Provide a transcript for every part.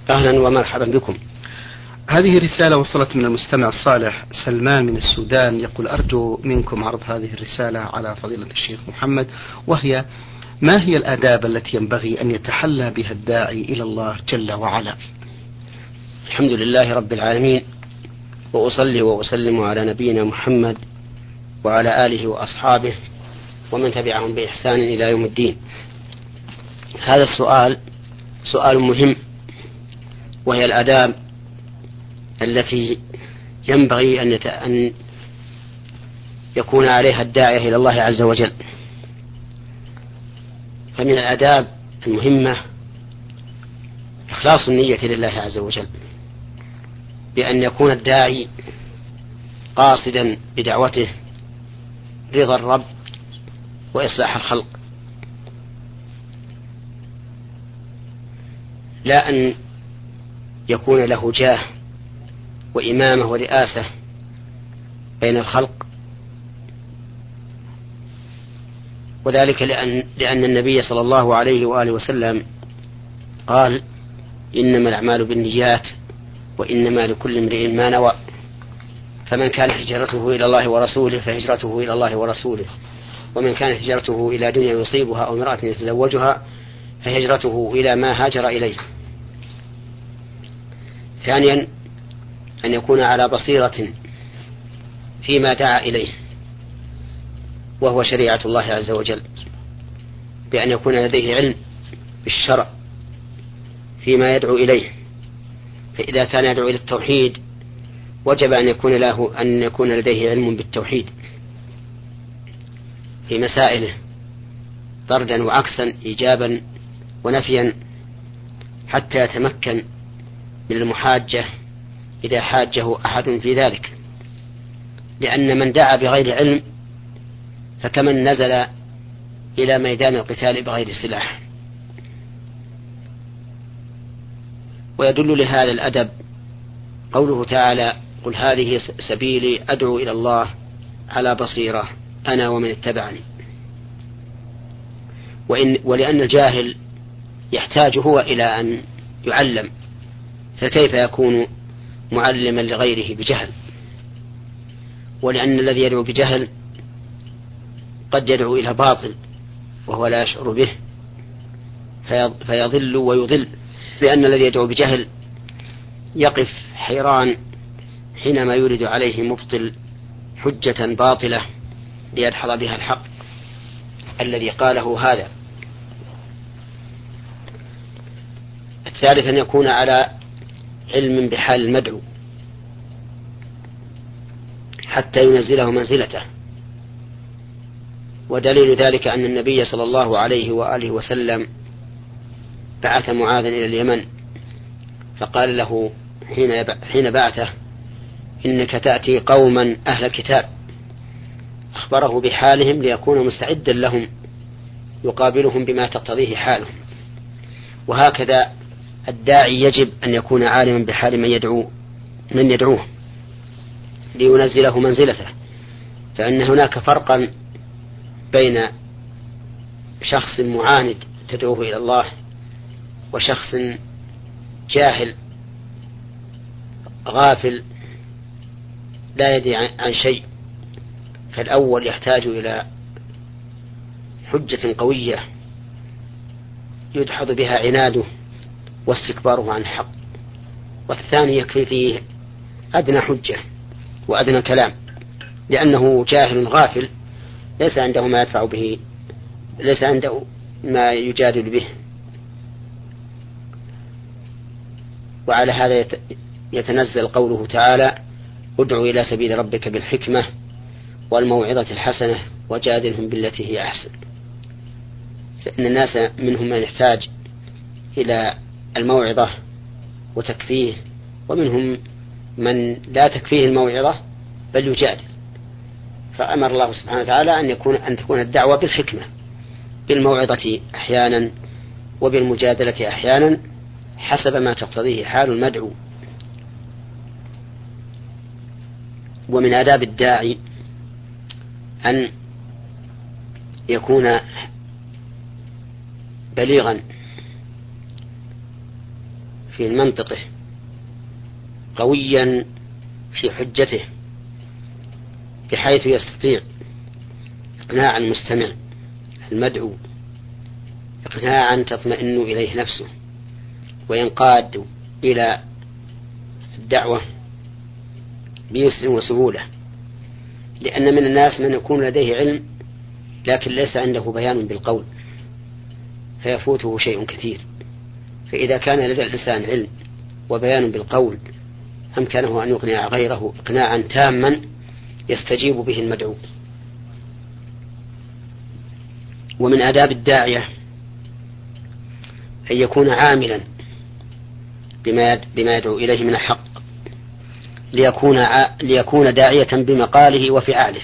أهلا ومرحبا بكم. هذه رسالة وصلت من المستمع الصالح سلمان من السودان، يقول: أرجو منكم عرض هذه الرسالة على فضيلة الشيخ محمد، وهي: ما هي الآداب التي ينبغي أن يتحلى بها الداعي إلى الله جل وعلا؟ الحمد لله رب العالمين، وأصلي وأسلم على نبينا محمد وعلى آله وأصحابه ومن تبعهم بإحسان إلى يوم الدين. هذا السؤال سؤال مهم، وهي الآداب التي ينبغي أن يكون عليها الداعية إلى الله عز وجل. فمن الآداب المهمة إخلاص النية لله عز وجل، بأن يكون الداعي قاصدا بدعوته رضا الرب وإصلاح الخلق، لا أن يكون له جاه وإمامة ورئاسة بين الخلق. وذلك لأن النبي صلى الله عليه وآله وسلم قال: إنما الأعمال بالنيات وإنما لكل امرئ ما نوى، فمن كانت هجرته إلى الله ورسوله فهجرته إلى الله ورسوله، ومن كانت هجرته إلى دنيا يصيبها أو امرأة يتزوجها فهجرته إلى ما هاجر إليه. ثانيا، أن يكون على بصيرة فيما دعا إليه، وهو شريعة الله عز وجل، بأن يكون لديه علم بالشرع فيما يدعو إليه. فإذا كان يدعو إلى التوحيد وجب أن يكون لديه علم بالتوحيد في مسائله، طردا وعكسا، إيجابا ونفيا، حتى يتمكن من المحاجة إذا حاجه أحد في ذلك. لأن من دعا بغير علم فكمن نزل إلى ميدان القتال بغير سلاح. ويدل لهذا الأدب قوله تعالى: قل هذه سبيلي أدعو إلى الله على بصيرة أنا ومن اتبعني. ولأن الجاهل يحتاج هو إلى أن يعلم، فكيف يكون معلما لغيره بجهل؟ ولأن الذي يدعو بجهل قد يدعو إلى باطل وهو لا يشعر به فيضل ويضل، لأن الذي يدعو بجهل يقف حيران حينما يورد عليه مبطل حجة باطلة ليدحض بها الحق الذي قاله هذا. الثالث، أن يكون على علم بحال المدعو حتى ينزله منزلته. ودليل ذلك أن النبي صلى الله عليه وآله وسلم بعث معاذا إلى اليمن، فقال له حين بعثه: إنك تأتي قوما أهل كتاب. أخبره بحالهم ليكون مستعدا لهم يقابلهم بما تقتضيه حالهم. وهكذا الداعي يجب أن يكون عالما بحال من يدعوه لينزله منزلته. فإن هناك فرقا بين شخص معاند تدعوه إلى الله وشخص جاهل غافل لا يدري عن شيء. فالأول يحتاج إلى حجة قوية يدحض بها عناده واستكباره عن الحق، والثاني يكفي فيه أدنى حجة وأدنى كلام، لأنه جاهل غافل ليس عنده ما يدفع به، ليس عنده ما يجادل به. وعلى هذا يتنزل قوله تعالى: ادع إلى سبيل ربك بالحكمة والموعظة الحسنة وجادلهم بالتي هي أحسن. فإن الناس منهم من يحتاج إلى الموعظة وتكفيه، ومنهم من لا تكفيه الموعظة بل يجادل. فأمر الله سبحانه وتعالى أن تكون الدعوة بالحكمة، بالموعظة أحيانا وبالمجادلة أحيانا حسب ما تقتضيه حال المدعو. ومن آداب الداعي أن يكون بليغا في منطقه قويا في حجته بحيث يستطيع إقناع المستمع المدعو إقناعا تطمئن إليه نفسه وينقاد إلى الدعوة بيسر وسهولة. لأن من الناس من يكون لديه علم لكن ليس عنده بيان بالقول فيفوته شيء كثير، فإذا كان لدى الإنسان علم وبيان بالقول أمكنه أن يقنع غيره إقناعا تاما يستجيب به المدعو. ومن آداب الداعية أن يكون عاملا بما يدعو إليه من الحق ليكون داعية بمقاله وفعاله.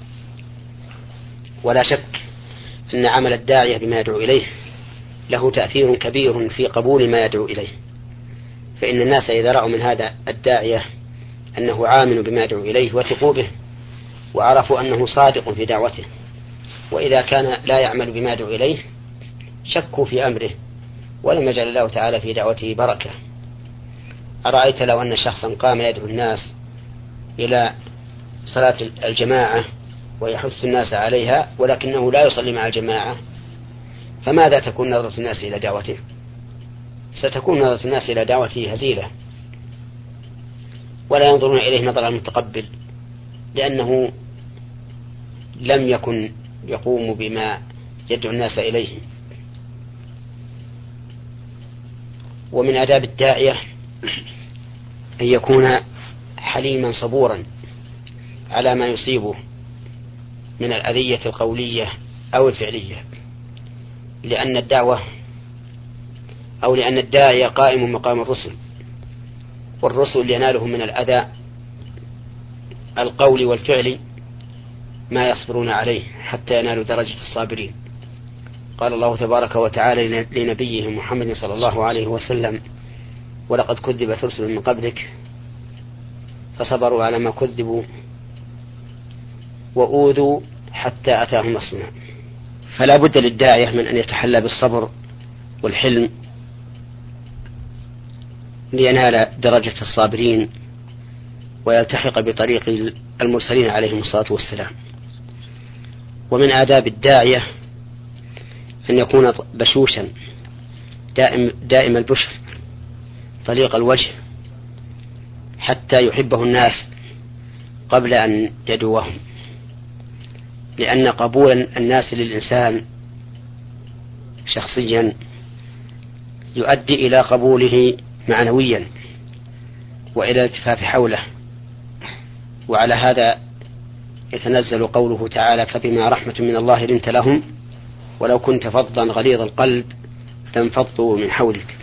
ولا شك أن عمل الداعية بما يدعو إليه له تأثير كبير في قبول ما يدعو إليه، فإن الناس إذا رأوا من هذا الداعية أنه عامل بما يدعو إليه وثقوا به وعرفوا أنه صادق في دعوته، وإذا كان لا يعمل بما يدعو إليه شكوا في أمره ولم يجعل الله تعالى في دعوته بركة. أرأيت لو أن شخصا قام يدعو الناس إلى صلاة الجماعة ويحث الناس عليها ولكنه لا يصلي مع الجماعة، فماذا تكون نظرة الناس إلى دعوته؟ ستكون نظرة الناس إلى دعوته هزيلة ولا ينظرون إليه نظر المتقبل، لأنه لم يكن يقوم بما يدعو الناس إليه. ومن آداب الداعية أن يكون حليما صبورا على ما يصيبه من الأذية القولية أو الفعلية، لأن الداعية قائم مقام الرسل، والرسل ينالهم من الأذى القول والفعل ما يصبرون عليه حتى ينالوا درجة الصابرين. قال الله تبارك وتعالى لنبيه محمد صلى الله عليه وسلم: ولقد كذبت رسل من قبلك فصبروا على ما كذبوا وأوذوا حتى أتاهم نصرنا. فلا بد للداعية من أن يتحلى بالصبر والحلم لينال درجة الصابرين ويلتحق بطريق المرسلين عليهم الصلاة والسلام. ومن آداب الداعية أن يكون بشوشا دائم البشر طليق الوجه حتى يحبه الناس قبل أن يدعوهم، لأن قبول الناس للإنسان شخصيا يؤدي إلى قبوله معنويا وإلى الالتفاف حوله. وعلى هذا يتنزل قوله تعالى: فبما رحمة من الله لنت لهم ولو كنت فظا غليظ القلب لانفضوا من حولك.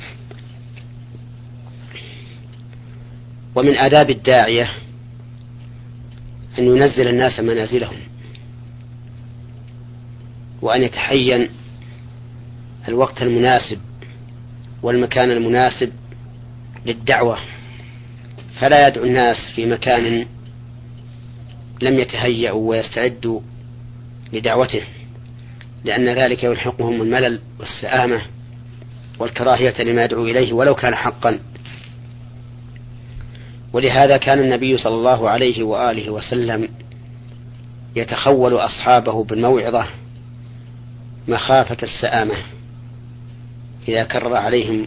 ومن آداب الداعية أن ينزل الناس منازلهم وأن يتحين الوقت المناسب والمكان المناسب للدعوة، فلا يدعو الناس في مكان لم يتهيأوا ويستعدوا لدعوته، لأن ذلك يلحقهم الملل والسآمة والكراهية لما يدعو إليه ولو كان حقا. ولهذا كان النبي صلى الله عليه وآله وسلم يتخول أصحابه بالموعظة مخافة السآمة إذا كرر عليهم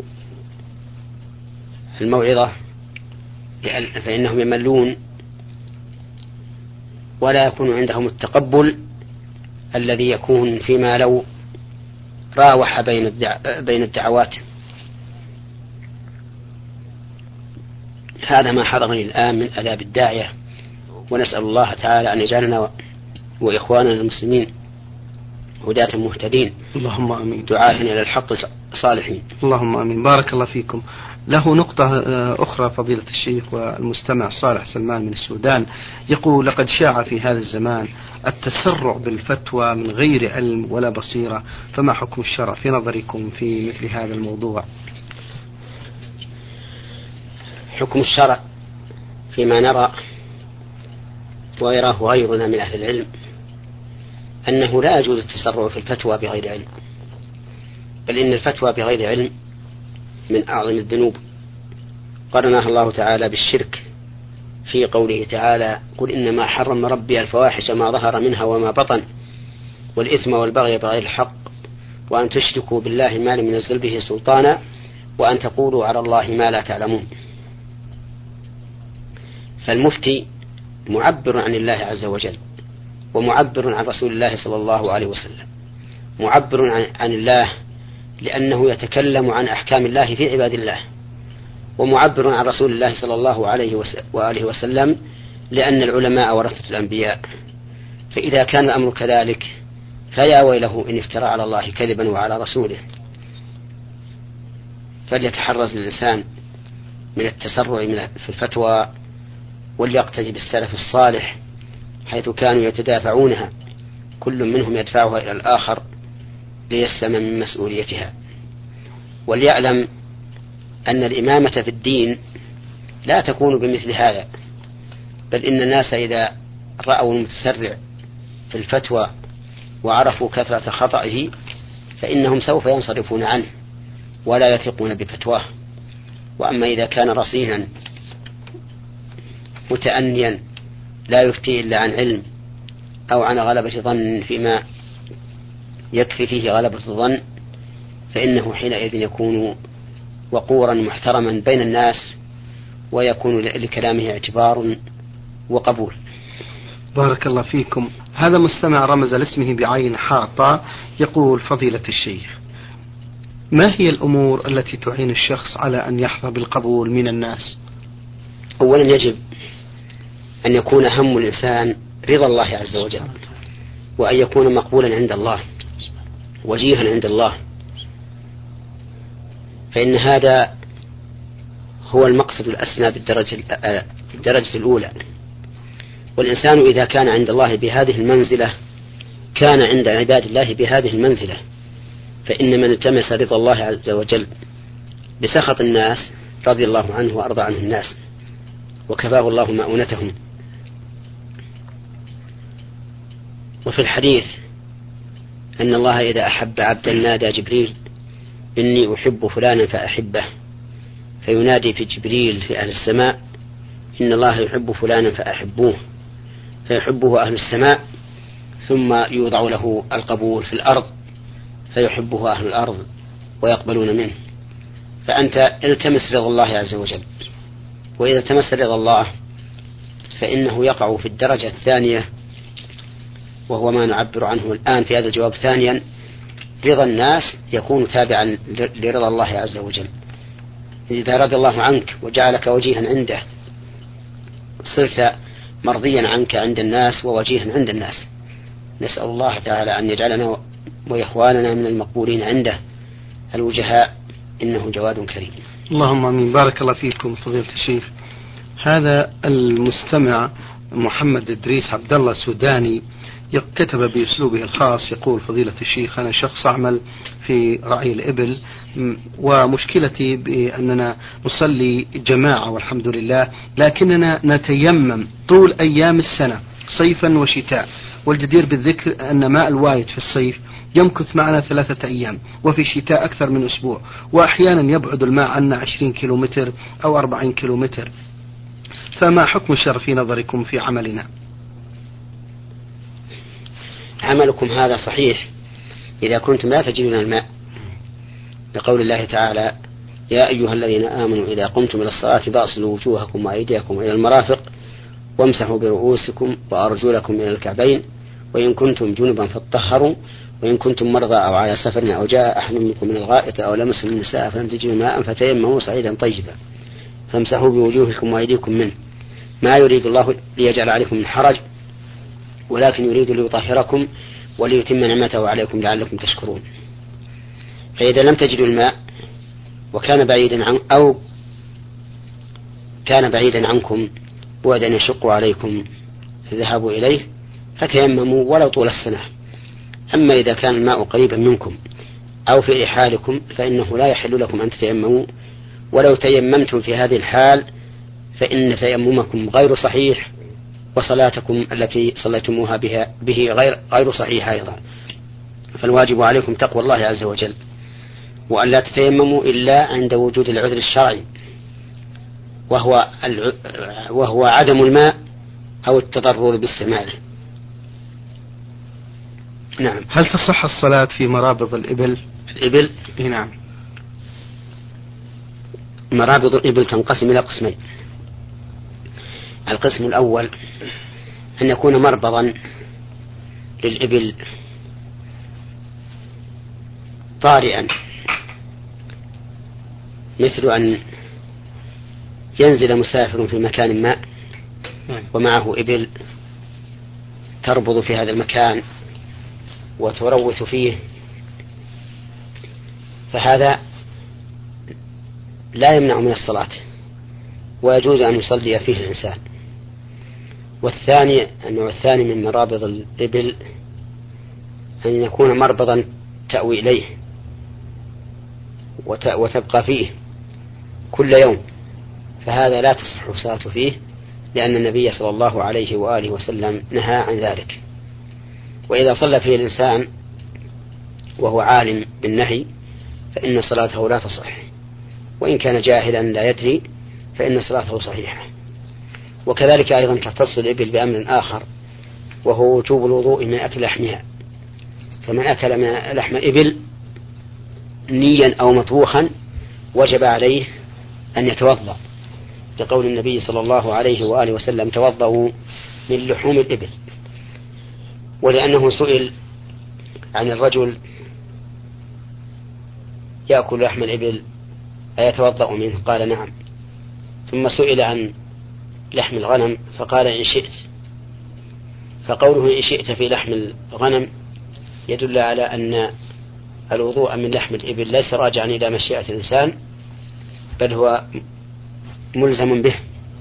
الموعظة، فإنهم يملون ولا يكون عندهم التقبل الذي يكون فيما لو راوح بين الدعوات. هذا ما حضرني الآن من آداب الداعية، ونسأل الله تعالى أن يجعلنا وإخواننا المسلمين هداة مهتدين، اللهم آمين، دعاة إلى الحق صالحين. اللهم آمين. بارك الله فيكم. له نقطة أخرى فضيلة الشيخ والمستمع صالح سلمان من السودان يقول: لقد شاع في هذا الزمان التسرع بالفتوى من غير علم ولا بصيرة، فما حكم الشرع في نظركم في مثل هذا الموضوع؟ حكم الشرع فيما نرى ويراه غيرنا من أهل العلم أنه لا يجوز التسرع في الفتوى بغير علم، بل إن الفتوى بغير علم من أعظم الذنوب قرنها الله تعالى بالشرك في قوله تعالى: قل إنما حرم ربي الفواحش ما ظهر منها وما بطن والإثم والبغي بغير الحق وأن تشركوا بالله ما لم ينزل به سلطانا وأن تقولوا على الله ما لا تعلمون. فالمفتي معبر عن الله عز وجل، ومعبر عن رسول الله صلى الله عليه وسلم، معبر عن الله لأنه يتكلم عن أحكام الله في عباد الله، ومعبر عن رسول الله صلى الله عليه وآله وسلم لأن العلماء ورثة الأنبياء. فإذا كان الأمر كذلك فيا ويله إن افترى على الله كذبا وعلى رسوله. فليتحرز الإنسان من التسرع في الفتوى، وليقتدي بالسلف الصالح حيث كانوا يتدافعونها، كل منهم يدفعها إلى الآخر ليسلم من مسؤوليتها. وليعلم أن الإمامة في الدين لا تكون بمثل هذا، بل إن الناس إذا رأوا المتسرع في الفتوى وعرفوا كثرة خطئه فإنهم سوف ينصرفون عنه ولا يثقون بفتواه. وأما إذا كان رصينا متأنيا لا يفتي إلا عن علم أو عن غلبة ظن فيما يكفي فيه غلبة الظن، فإنه حينئذ يكون وقورا محترما بين الناس ويكون لكلامه اعتبار وقبول. بارك الله فيكم. هذا مستمع رمز لاسمه بعين حاطة يقول: فضيلة الشيخ، ما هي الأمور التي تعين الشخص على أن يحظى بالقبول من الناس؟ أولا يجب أن يكون هم الإنسان رضا الله عز وجل، وأن يكون مقبولا عند الله وجيها عند الله، فإن هذا هو المقصد الأسنى بالدرجة الأولى. والإنسان إذا كان عند الله بهذه المنزلة كان عند عباد الله بهذه المنزلة، فإن من التمس رضا الله عز وجل بسخط الناس رضي الله عنه وأرضى عنه الناس وكفاه الله مؤونتهم. وفي الحديث أن الله إذا أحب عبدا نادى جبريل: إني أحب فلانا فأحبه، فينادي في جبريل في أهل السماء: إن الله يحب فلانا فأحبوه، فيحبه أهل السماء، ثم يوضع له القبول في الأرض فيحبه أهل الأرض ويقبلون منه. فأنت التمس رضا الله عز وجل، وإذا تمس رضا الله فإنه يقع في الدرجة الثانية، وهو ما نعبر عنه الآن في هذا الجواب. ثانيا، رضا الناس يكون تابعا لرضا الله عز وجل. إذا رضي الله عنك وجعلك وجيها عنده صرت مرضيا عنك عند الناس ووجيها عند الناس. نسأل الله تعالى أن يجعلنا وإخواننا من المقبولين عنده الوجهاء، إنه جواد كريم. اللهم آمين. بارك الله فيكم فضيلة الشيخ. هذا المستمع محمد إدريس عبد الله سوداني كتب بأسلوبه الخاص يقول: فضيلة الشيخ، أنا شخص أعمل في رعي الإبل، ومشكلتي بأننا نصلي جماعة والحمد لله، لكننا نتيمم طول أيام السنة صيفا وشتاء. والجدير بالذكر أن ماء الوايد في الصيف يمكث معنا 3 أيام، وفي الشتاء أكثر من أسبوع، وأحيانا يبعد الماء عنا 20 كيلومتر أو 40 كيلومتر. فما حكم الشرع في نظركم في عملنا؟ عملكم هذا صحيح إذا كنتم لا تجدون الماء، لقول الله تعالى: يا أيها الذين آمنوا إذا قمتم إلى الصلاة فاغسلوا وجوهكم وأيديكم إلى المرافق وامسحوا برؤوسكم وأرجلكم إلى الكعبين وإن كنتم جنبا فاطهروا وإن كنتم مرضى أو على سفر أو جاء أحد منكم من الغائط أو لمسوا النساء فلم تجدوا ماء فتيمموا صعيدا طيبا فامسحوا بوجوهكم وأيديكم منه، ما يريد الله ليجعل عليكم من حرج ولكن يريد ليطهركم وليتم نعمته عليكم لعلكم تشكرون. فإذا لم تجدوا الماء وكان بعيدا كان بعيدا عنكم بعدا يشق عليكم الذهاب إليه فتيمموا ولو طول السنة. أما إذا كان الماء قريبا منكم أو في رحالكم فإنه لا يحل لكم أن تتيمموا، ولو تيممتم في هذه الحال فإن تيممكم غير صحيح، وصلاتكم التي صليتموها به غير صحيحة أيضا. فالواجب عليكم تقوى الله عز وجل وأن لا تتيمموا إلا عند وجود العذر الشرعي وهو عدم الماء أو التضرر باستعماله. نعم. هل تصح الصلاة في مرابض الإبل؟ الإبل؟ نعم. مرابض الإبل تنقسم إلى قسمين. القسم الأول أن يكون مربضا للإبل طارئا، مثل أن ينزل مسافر في مكان ما ومعه إبل تربض في هذا المكان وتروث فيه، فهذا لا يمنع من الصلاة ويجوز أن يصلي فيه الإنسان. والثاني النوع الثاني من مرابض الإبل أن يكون مربضا تأوي إليه وتبقى فيه كل يوم، فهذا لا تصح الصلاة فيه، لأن النبي صلى الله عليه وآله وسلم نهى عن ذلك. وإذا صلى فيه الإنسان وهو عالم بالنهي فإن صلاته لا تصح، وإن كان جاهلا لا يدري فإن صلاته صحيحة. وكذلك أيضا تختص الإبل بأمر آخر، وهو وجوب الوضوء من أكل لحمها. فمن أكل من لحم إبل نيا أو مطبوخا وجب عليه أن يتوضأ، لقول النبي صلى الله عليه وآله وسلم: توضأوا من لحوم الإبل. ولأنه سئل عن الرجل يأكل لحم الإبل أيتوضأ منه؟ قال: نعم. ثم سئل عن لحم الغنم فقال: إن شئت. فقوله إن شئت في لحم الغنم يدل على أن الوضوء من لحم الإبل ليس راجعا إلى مشيئة الإنسان، بل هو ملزم به.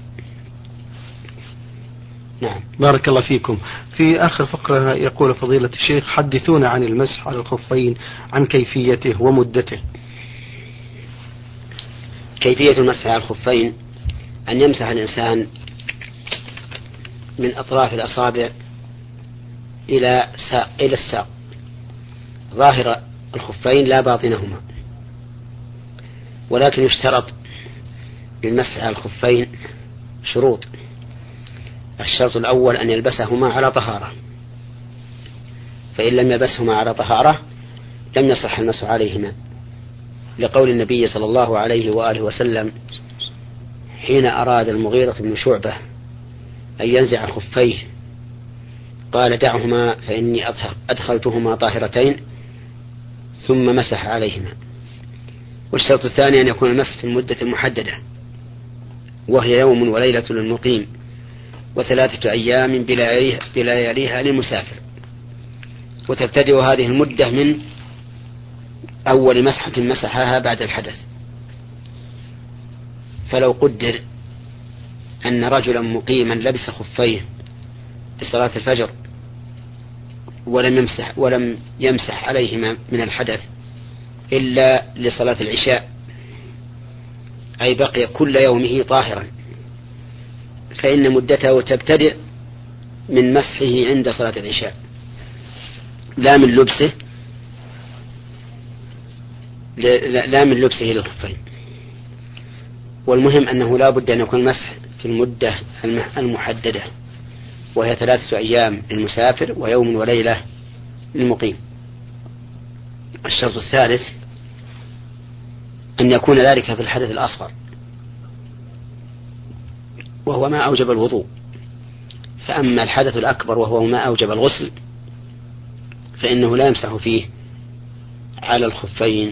نعم. بارك الله فيكم. في آخر فقرة يقول فضيلة الشيخ: حدثونا عن المسح على الخفين، عن كيفيته ومدته. كيفية المسح على الخفين أن يمسح الإنسان من أطراف الأصابع إلى الساق، ظاهر الخفين لا باطنهما. ولكن يشترط للمسح على الخفين شروط. الشرط الأول أن يلبسهما على طهارة، فإن لم يلبسهما على طهارة لم يصح المسح عليهما، لقول النبي صلى الله عليه وآله وسلم حين أراد المغيرة بن شعبة أن ينزع خفيه قال: دعهما فإني أدخلتهما طاهرتين، ثم مسح عليهما. والشرط الثاني أن يكون المسح في المدة المحددة، وهي يوم وليلة للمقيم، و3 أيام بلياليها للمسافر. وتبتدئ هذه المدة من أول مسحة مسحها بعد الحدث. فلو قدر أن رجلا مقيما لبس خفيه بصلاة الفجر ولم يمسح عليهما من الحدث إلا لصلاة العشاء، أي بقي كل يومه طاهرا، فإن مدته تبتدئ من مسحه عند صلاة العشاء لا من لبسه للخفين. والمهم أنه لا بد أن يكون المسح في المدة المحددة، وهي 3 أيام للمسافر ويوم وليلة للمقيم. الشرط الثالث أن يكون ذلك في الحدث الأصغر، وهو ما أوجب الوضوء. فأما الحدث الأكبر وهو ما أوجب الغسل فإنه لا يمسح فيه على الخفين،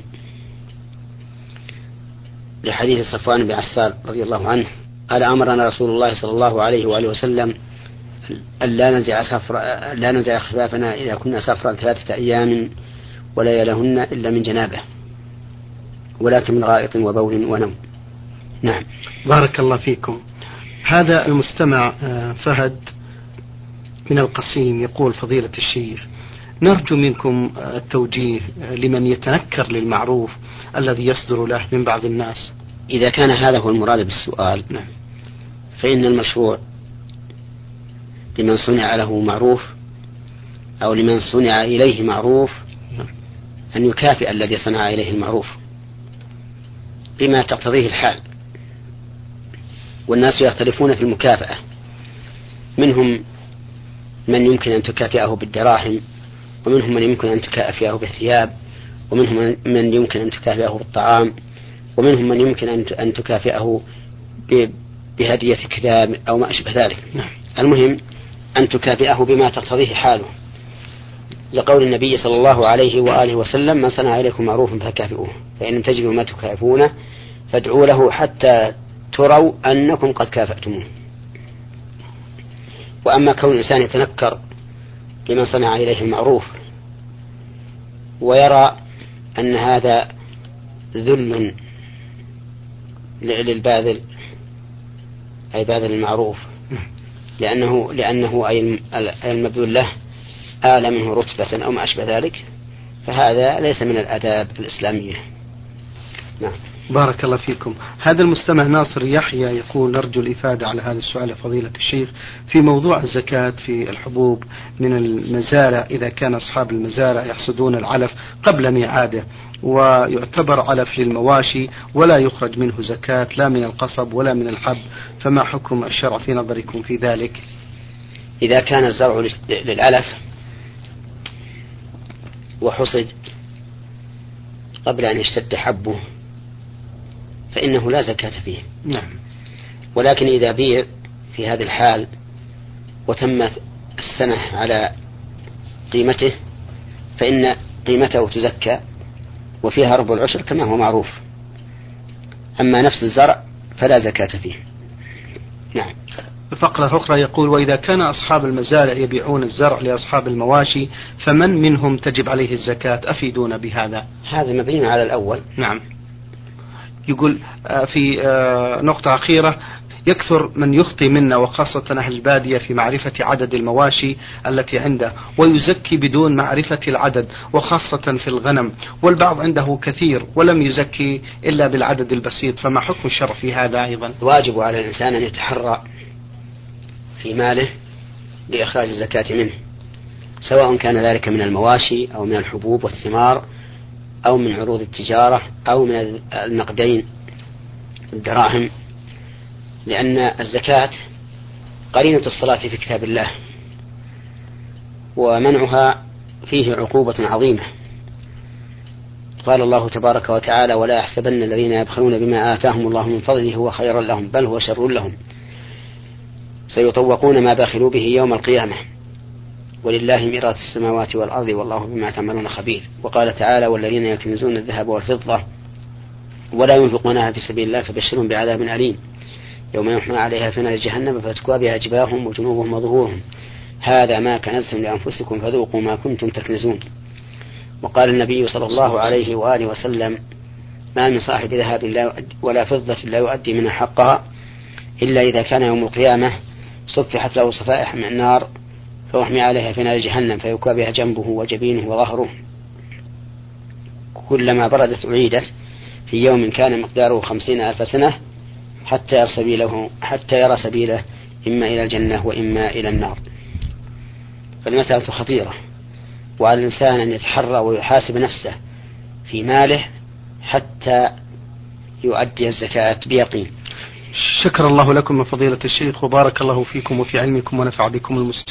لحديث صفوان بن عسال رضي الله عنه قال: أمرنا رسول الله صلى الله عليه وآله وسلم أن لا ننزع خفافنا إذا كنا سفرا 3 أيام وليالهن إلا من جنابه، ولكن من غائط وبول ونوم. نعم. بارك الله فيكم. هذا المستمع فهد من القصيم يقول: فضيلة الشيخ، نرجو منكم التوجيه لمن يتنكر للمعروف الذي يصدر له من بعض الناس. إذا كان هذا هو المراد بالسؤال، نعم، فإن المشروع لمن صنع له معروف أو لمن صنع إليه معروف أن يكافئ الذي صنع إليه المعروف، بما تقتضيه الحال، والناس يختلفون في المكافأة، منهم من يمكن أن تكافئه بالدراهم، ومنهم من يمكن أن تكافئه بالثياب، ومنهم من يمكن أن تكافئه بالطعام، ومنهم من يمكن أن تكافئه بهدية كتاب أو ما أشبه ذلك. المهم أن تكافئه بما تقتضيه حاله، لقول النبي صلى الله عليه وآله وسلم: من صنع إليكم معروفا فكافئوه، فإن لم تجدوا ما تكافئونه فادعوا له حتى تروا أنكم قد كافأتموه. وأما كون الإنسان يتنكر لمن صنع إليه المعروف ويرى أن هذا ذل للباذل، أي باذل المعروف، لأنه أي المبذول له أعلى منه رتبة أو ما أشبه ذلك، فهذا ليس من الآداب الإسلامية. نعم. بارك الله فيكم. هذا المستمع ناصر يحيى يقول: نرجو الإفادة على هذا السؤال يا فضيلة الشيخ في موضوع الزكاة في الحبوب من المزارع، إذا كان أصحاب المزارع يحصدون العلف قبل ميعاده ويعتبر علف للمواشي ولا يخرج منه زكاة لا من القصب ولا من الحب، فما حكم الشرع في نظركم في ذلك؟ إذا كان الزرع للعلف وحصد قبل أن يشتد حبه فإنه لا زكاة فيه. نعم. ولكن إذا بيع في هذه الحال وتمت السنة على قيمته فإن قيمته تزكى وفيها ربع العشر كما هو معروف. أما نفس الزرع فلا زكاة فيه. نعم. فقرة أخرى يقول: وإذا كان أصحاب المزارع يبيعون الزرع لأصحاب المواشي فمن منهم تجب عليه الزكاة؟ أفيدونا بهذا. هذا مبني على الأول. نعم. يقول في نقطة أخيرة: يكثر من يخطي منا وخاصة أهل البادية في معرفة عدد المواشي التي عنده ويزكي بدون معرفة العدد، وخاصة في الغنم، والبعض عنده كثير ولم يزكي إلا بالعدد البسيط، فما حكم الشرع في هذا أيضا؟ واجب على الإنسان أن يتحرى في ماله لإخراج الزكاة منه، سواء كان ذلك من المواشي أو من الحبوب والثمار أو من عروض التجارة أو من النقدين الدراهم، لأن الزكاة قرينة الصلاة في كتاب الله، ومنعها فيه عقوبة عظيمة. قال الله تبارك وتعالى: ولا يحسبن الذين يبخلون بما آتاهم الله من فضله هو خيرا لهم بل هو شر لهم سيطوقون ما بخلوا به يوم القيامة ولله ميراث السماوات والأرض والله بما تعملون خبير. وقال تعالى: والذين يكنزون الذهب والفضة ولا ينفقونها في سبيل الله فبشرهم بعذاب أليم يوم يحمى عليها في نار جهنم فتكوى بها جباههم وجنوبهم وظهورهم هذا ما كنزتم لأنفسكم فذوقوا ما كنتم تكنزون. وقال النبي صلى الله عليه وآله وسلم: ما من صاحب ذهب ولا فضة لا يؤدي منها حقها إلا إذا كان يوم القيامة صفحت له صفائح من النار فيحمى عليها في نار جهنم فيكوى بها جنبه وجبينه وظهره كلما بردت أعيدت في يوم كان مقداره 50,000 سنة حتى يرى سبيله إما إلى الجنة وإما إلى النار. فالمسألة خطيرة، وعلى الإنسان أن يتحرى ويحاسب نفسه في ماله حتى يؤدي الزكاة بيقين. شكر الله لكم من فضيلة الشيخ وبارك الله فيكم وفي علمكم ونفع بكم المسلمين.